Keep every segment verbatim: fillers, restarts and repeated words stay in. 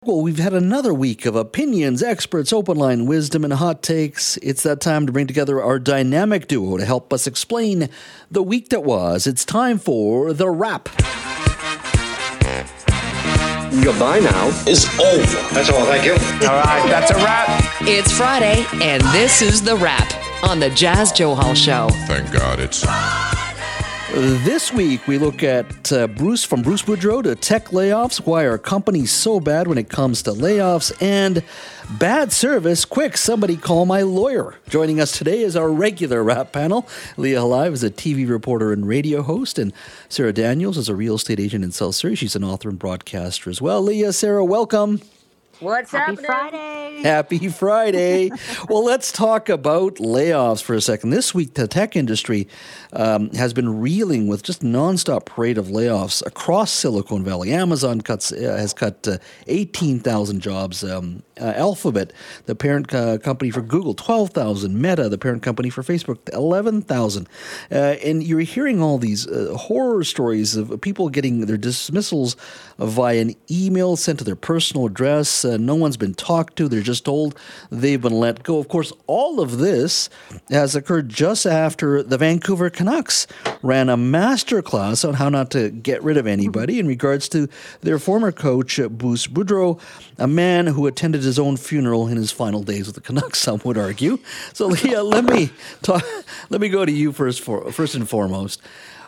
Well, we've had another week of opinions, experts, open line wisdom, and hot takes. It's that time to bring together our dynamic duo to help us explain the week that was. It's time for The Wrap. Goodbye now is over. That's all, thank you. All right, that's a wrap. It's Friday, and this is The Wrap on the Jazz Johal Show. Thank God it's... This week, we look at uh, Bruce, from Bruce Boudreau to tech layoffs, why are companies so bad when it comes to layoffs, and bad service. Quick, somebody call my lawyer. Joining us today is our regular Wrap panel. Leah Halive is a T V reporter and radio host, and Sarah Daniels is a real estate agent in South Surrey. She's an author and broadcaster as well. Leah, Sarah, welcome. What's Happy happening? Friday. Happy Friday. Well, let's talk about layoffs for a second. This week, the tech industry um, has been reeling with just nonstop parade of layoffs across Silicon Valley. Amazon cuts, uh, has cut uh, eighteen thousand jobs. Um, uh, Alphabet, the parent uh, company for Google, twelve thousand. Meta, the parent company for Facebook, eleven thousand. Uh, and you're hearing all these uh, horror stories of people getting their dismissals via an email sent to their personal address. Uh, no one's been talked to. They're just told they've been let go. Of course, all of this has occurred just after the Vancouver Canucks ran a masterclass on how not to get rid of anybody in regards to their former coach, Bruce Boudreau, a man who attended his own funeral in his final days with the Canucks, some would argue. So, Leah, let me talk, let me go to you first, for, first and foremost.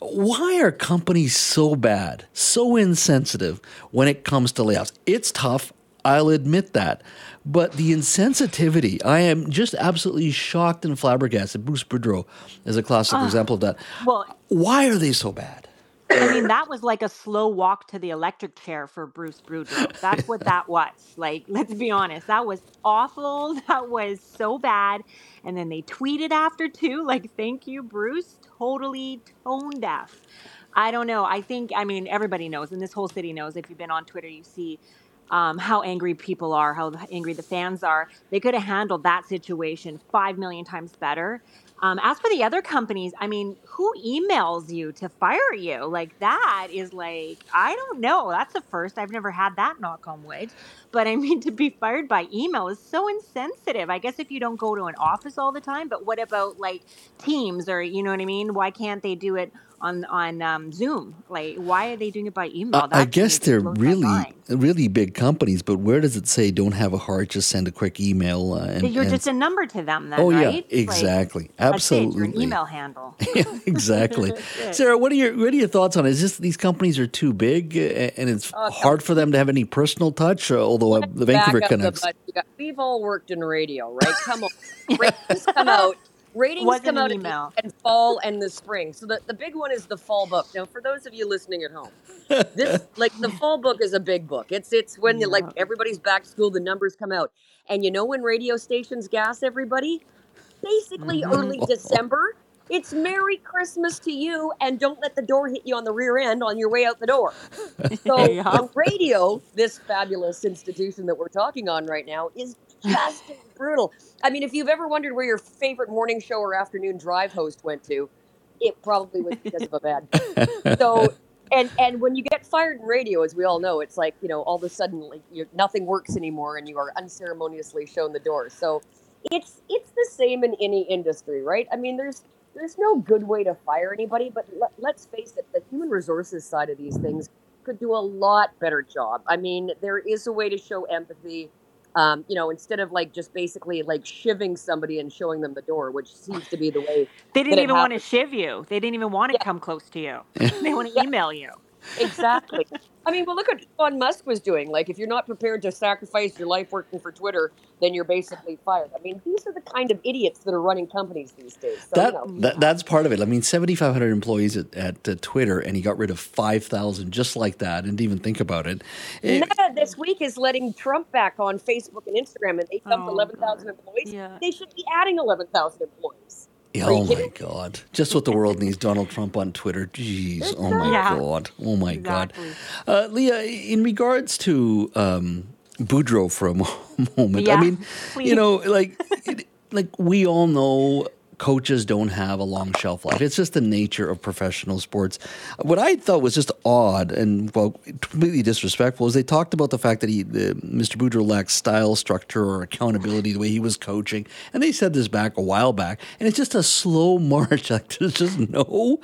Why are companies so bad, so insensitive when it comes to layoffs? It's tough. I'll admit that. But the insensitivity, I am just absolutely shocked and flabbergasted. Bruce Boudreau is a classic uh, example of that. Well, why are they so bad? I mean, that was like a slow walk to the electric chair for Bruce Boudreau. That's what that was. Like, let's be honest. That was awful. That was so bad. And then they tweeted after, too, like, thank you, Bruce. Totally tone deaf. I don't know. I think, I mean, everybody knows, and this whole city knows. If you've been on Twitter, you see Um, how angry people are, how angry the fans are. They could have handled that situation five million times better. Um, as for the other companies, I mean, who emails you to fire you? Like, that is like, I don't know. That's a first. I've never had that, knock on wood. But I mean, to be fired by email is so insensitive. I guess if you don't go to an office all the time, but what about like Teams or, you know what I mean? Why can't they do it on on um, Zoom? Like, why are they doing it by email? Uh, I guess they're really, really big companies, but where does it say don't have a heart, just send a quick email? Uh, and, You're and just a number to them then, oh, right? yeah, exactly. Like, Absolutely. You're an email handle. Yeah, exactly. Sarah, what are your what are your thoughts on it? Is this these companies are too big uh, and it's uh, hard for them to have any personal touch? Uh, although uh, the Vancouver Canucks, the we've all worked in radio, right? Come on, ratings come out. Ratings Wasn't come out an email. in fall and the spring. So the, the big one is the fall book. Now, for those of you listening at home, this like the fall book is a big book. It's it's when yeah. like everybody's back to school, the numbers come out, and you know when radio stations gas everybody, basically mm-hmm. early December. It's Merry Christmas to you, and don't let the door hit you on the rear end on your way out the door. So yeah. on radio, this fabulous institution that we're talking on right now is just brutal. I mean, if you've ever wondered where your favorite morning show or afternoon drive host went to, it probably was because of a bad. So, and and when you get fired in radio, as we all know, it's like, you know, all of a sudden, like you're, nothing works anymore, and you are unceremoniously shown the door. So, it's it's the same in any industry, right? I mean, there's there's no good way to fire anybody, but let, let's face it, the human resources side of these things could do a lot better job. I mean, there is a way to show empathy. Um, you know, instead of like just basically like shivving somebody and showing them the door, which seems to be the way they didn't even happens. want to shiv you. They didn't even want to yeah. come close to you. They want to email you. Exactly. I mean, well, look what Elon Musk was doing. Like, if you're not prepared to sacrifice your life working for Twitter, then you're basically fired. I mean, these are the kind of idiots that are running companies these days. So, that, you know. that That's part of it. I mean, seventy-five hundred employees at, at uh, Twitter, and he got rid of five thousand just like that, and didn't even think about it. it Meta this week is letting Trump back on Facebook and Instagram, and they dumped oh, eleven thousand employees. Yeah. They should be adding eleven thousand employees. Oh my God. Just what the world needs, Donald Trump on Twitter. Jeez. Oh my yeah. God. Oh my exactly. God. Uh, Leah, in regards to um, Boudreau for a mo- moment, yeah, I mean, please. you know, like, it, like we all know coaches don't have a long shelf life. It's just the nature of professional sports. What I thought was just odd and, well, completely disrespectful is they talked about the fact that he, the, Mister Boudreau lacks style, structure, or accountability, the way he was coaching. And they said this back a while back. And it's just a slow march. Like, there's just no,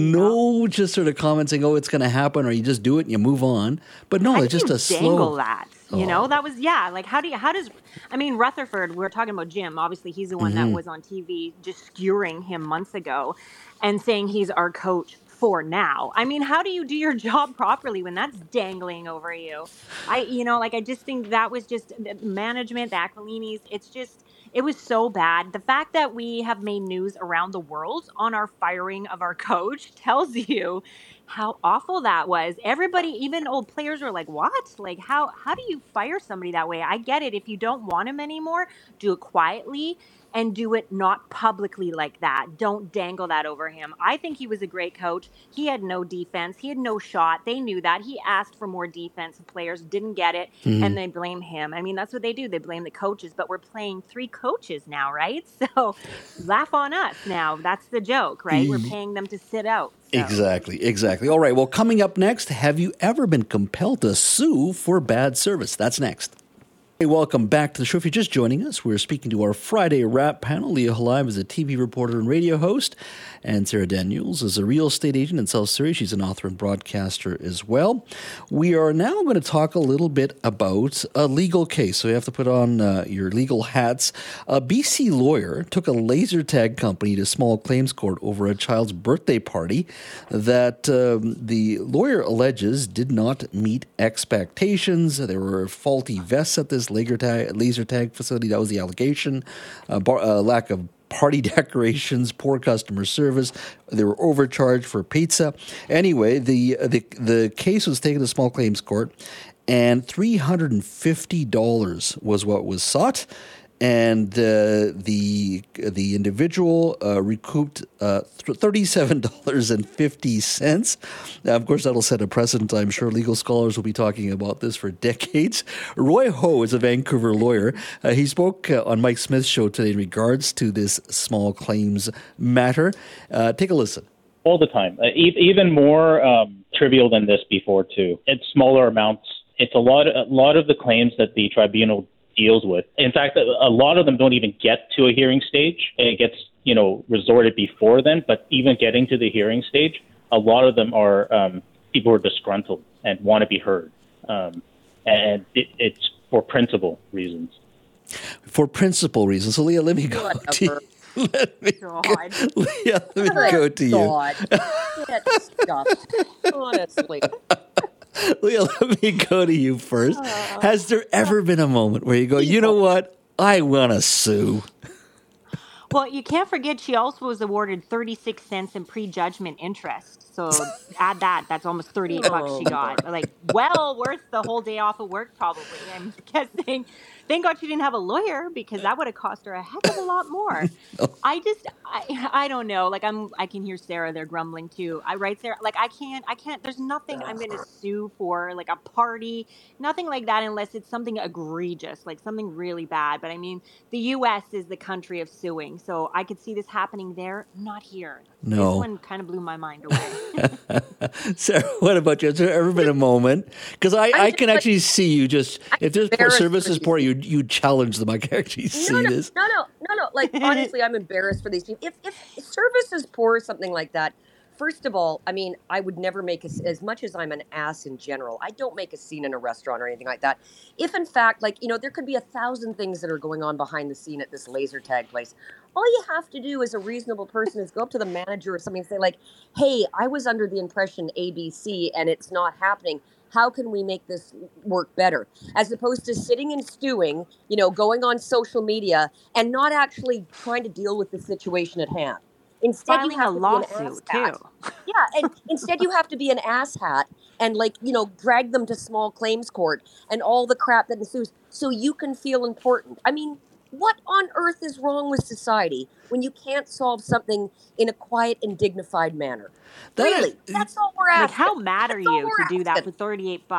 no just sort of comment saying, oh, it's going to happen, or you just do it and you move on. But no, How it's do just you a dangle slow... that? You Oh. know, that was, yeah, like how do you, how does, I mean, Rutherford, we were talking about Jim, obviously he's the one Mm-hmm. that was on T V just skewering him months ago and saying he's our coach for now. I mean, how do you do your job properly when that's dangling over you? I, you know, like I just think that was just the management, the Aquilinis, it's just, it was so bad. The fact that we have made news around the world on our firing of our coach tells you how awful that was. Everybody, even old players, were like, what? Like, how how do you fire somebody that way? I get it. If you don't want him anymore, do it quietly and do it not publicly like that. Don't dangle that over him. I think he was a great coach. He had no defense. He had no shot. They knew that. He asked for more defensive players, didn't get it, Mm-hmm. and they blame him. I mean, that's what they do. They blame the coaches, but we're playing three coaches now, right? So laugh on us now. That's the joke, right? We're paying them to sit out. So. Exactly, exactly. All right, well, coming up next, have you ever been compelled to sue for bad service? That's next. Hey, welcome back to the show. If you're just joining us, we're speaking to our Friday Wrap panel. Leah Halib is a T V reporter and radio host, and Sarah Daniels is a real estate agent in South Surrey. She's an author and broadcaster as well. We are now going to talk a little bit about a legal case. So you have to put on uh, your legal hats. A B C lawyer took a laser tag company to small claims court over a child's birthday party that um, the lawyer alleges did not meet expectations. There were faulty vests at this laser tag, laser tag facility. That was the allegation. Uh, bar, uh, lack of party decorations, poor customer service. They were overcharged for pizza. Anyway, the the the case was taken to small claims court, and three hundred fifty dollars was what was sought. And uh, the the individual uh, recouped uh, thirty-seven dollars and fifty cents. Now, of course, that'll set a precedent. I'm sure legal scholars will be talking about this for decades. Roy Ho is a Vancouver lawyer. Uh, he spoke uh, on Mike Smith's show today in regards to this small claims matter. Uh, take a listen. All the time. Uh, e- even more um, trivial than this before, too. It's smaller amounts. It's a lot, a lot of the claims that the tribunal deals with. In fact, a lot of them don't even get to a hearing stage. It gets, you know, resorted before then, but even getting to the hearing stage, a lot of them are um, people who are disgruntled and want to be heard. Um, and it, it's for principal reasons. For principal reasons. So, Leah, let me go Whatever. to you. Let me go, God. Leah, let me Good go to God. That stuff. Honestly. you. Leah, let me go to you first. Aw. Has there ever been a moment where you go, you know what? I want to sue. Well, you can't forget she also was awarded thirty-six cents in prejudgment interest. So add that. That's almost thirty-eight bucks she got. Like, well worth the whole day off of work, probably. I'm guessing. Thank God she didn't have a lawyer, because that would have cost her a heck of a lot more. I just, I, I don't know. Like, I'm, I can hear Sarah there grumbling too. I right, Sarah. Like, I can't, I can't. There's nothing I'm going to sue for, like a party, nothing like that, unless it's something egregious, like something really bad. But I mean, the U S is the country of suing, so I could see this happening there, not here. No. This one kind of blew my mind away. Sarah, what about you? Has there ever been a moment? Because I, I can like, actually see you just, if there's poor embarrassed services for poor, you you challenge them. I can actually see no, no, this. No, no, no, no. Like, honestly, I'm embarrassed for these people. If, if service is poor or something like that, first of all, I mean, I would never make a, as much as I'm an ass in general, I don't make a scene in a restaurant or anything like that. If in fact, like, you know, there could be a thousand things that are going on behind the scene at this laser tag place. All you have to do as a reasonable person is go up to the manager or something and say, like, hey, I was under the impression A B C and it's not happening. How can we make this work better? As opposed to sitting and stewing, you know, going on social media and not actually trying to deal with the situation at hand. Instead, Filing you have a to lawsuit be an ass too. hat. Yeah, and instead you have to be an asshat and, like, you know, drag them to small claims court and all the crap that ensues so you can feel important. I mean, what on earth is wrong with society when you can't solve something in a quiet and dignified manner? That Really, is- that's all we're Like, asking. how mad are That's all you we're to do that asking. for thirty-eight bucks?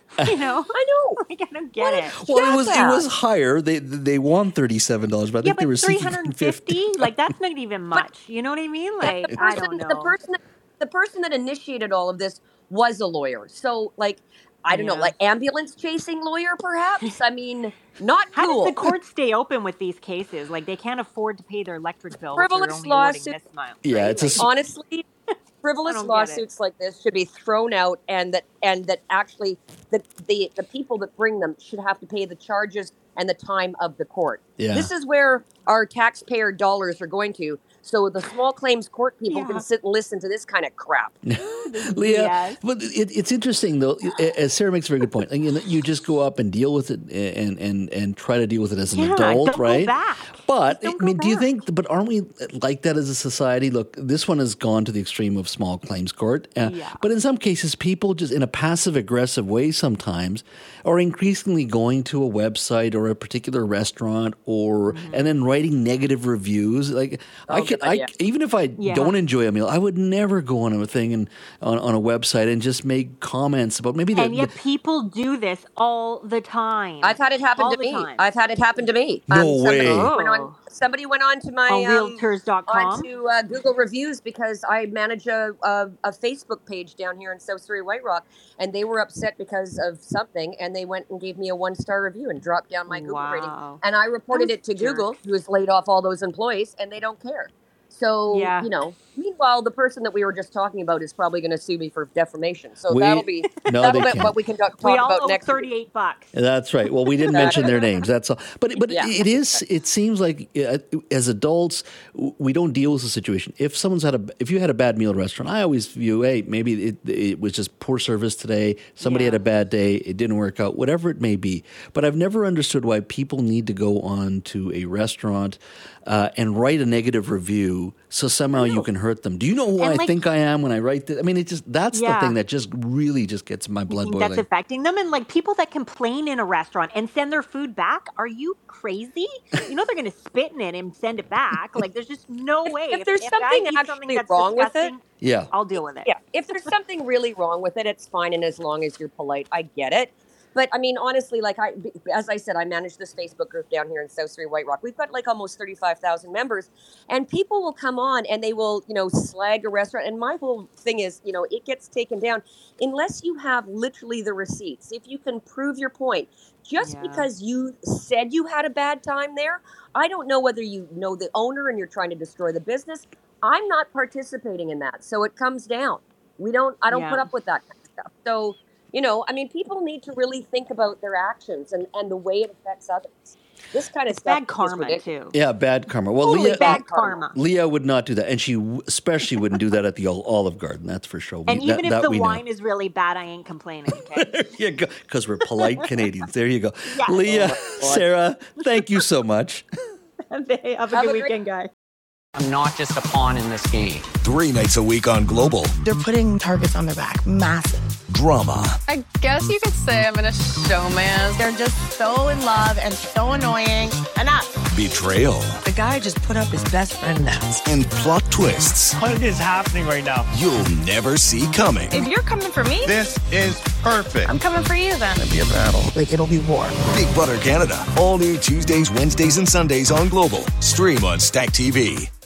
You know? I know. Like, I don't get it. Well, it was it Jackass. was higher. They they won thirty-seven dollars, but I Yeah, think they but were three seeking hundred fifty, like that's not even much. You know what I mean? Like, the I person, don't know. the person, that, the person that initiated all of this was a lawyer. So, like, I don't know, Yeah. like ambulance chasing lawyer, perhaps. I mean, not How cool. does the court stay open with these cases? Like, they can't afford to pay their electric bill. If they're Frivolous only awarding lawsuit. this amount. Yeah, right? it's a Like, s- Honestly, frivolous don't get it. lawsuits like this should be thrown out, and that and that actually the, the the people that bring them should have to pay the charges and the time of the court. Yeah. This is where our taxpayer dollars are going to, so the small claims court people Yeah. can sit and listen to this kind of crap. Leah, Yes. but it, it's interesting though. As Sarah makes a very good point, like, you know, you just go up and deal with it, and and and try to deal with it as an Yeah, adult, don't go right? back. But Just don't I mean, go do you back. think? But aren't we like that as a society? Look, this one has gone to the extreme of small claims court. Uh, Yeah. But in some cases, people just in a passive aggressive way sometimes are increasingly going to a website or a particular restaurant, or and then writing negative reviews. Like I Oh, could, God, I yeah. even if I Yeah. don't enjoy a meal, I would never go on a thing and on, on a website and just make comments about maybe the, And yet the people do this all the time. I've had it happen All to the me. time. I've had it happen to me. No somebody way. Went on, Oh. somebody went on to my On um, realtors dot com? onto uh, Google reviews because I manage a, a a Facebook page down here in South Surrey, White Rock, and they were upset because of something, and they went and gave me a one star review and dropped down my Google rating, Wow. and I reported Those it to jerks. Google, who has laid off all those employees, and they don't care. So, Yeah. you know, meanwhile, the person that we were just talking about is probably going to sue me for defamation. So We- that'll be No, that'll they be can't. what we can talk, We talk all about owe next week. thirty-eight bucks. That's right. Well, we didn't mention their names. That's all. But but Yeah. it is. It seems like uh, as adults, w- we don't deal with the situation. If someone's had a, if you had a bad meal at a restaurant, I always view, hey, maybe it, it was just poor service today. Somebody Yeah. had a bad day. It didn't work out. Whatever it may be. But I've never understood why people need to go on to a restaurant uh, and write a negative review so somehow you can hurt them. Do you know who And, I like- think I am when I write this? I mean, it just that's the Yeah. thing that just really just gets my blood think boiling. that's affecting them. And like people that complain in a restaurant and send their food back, are you crazy? You know they're going to spit in it and send it back. Like there's just no way. if there's I something eat actually that's wrong with it, disgusting, Yeah. I'll deal with it. Yeah, if there's something really wrong with it, it's fine, and as long as you're polite, I get it. But I mean, honestly, like I, as I said, I manage this Facebook group down here in South Surrey, White Rock. We've got like almost thirty-five thousand members, and people will come on and they will, you know, slag a restaurant. And my whole thing is, you know, it gets taken down unless you have literally the receipts. If you can prove your point, just Yeah. because you said you had a bad time there, I don't know whether you know the owner and you're trying to destroy the business. I'm not participating in that, so it comes down. We don't. I don't Yeah. put up with that kind of stuff. So, you know, I mean, people need to really think about their actions and, and the way it affects others. This kind of It's stuff bad is karma ridiculous. too. Yeah, bad karma. Well, Totally Leah, bad karma. karma. Leah would not do that, and she w- especially wouldn't do that at the Ol- Olive Garden. That's for sure. We- And even that, if that the we know. wine is really bad, I ain't complaining. Okay. There you go, because we're polite Canadians. There you go, Yeah. Leah, Sarah. Thank you so much. Have a Have good a great- weekend, guys. I'm not just a pawn in this game. Three nights a week on Global. They're putting targets on their back. Massive. Drama. I guess you could say I'm in a showman. They're just so in love and so annoying. Enough. Betrayal. The guy just put up his best friend dance. And plot twists What is happening right now? you'll never see coming. If you're coming for me, This is perfect. I'm coming for you then. Be a battle. Like, it'll be war. Big Brother Canada. All new Tuesdays, Wednesdays, and Sundays on Global. Stream on Stack T V.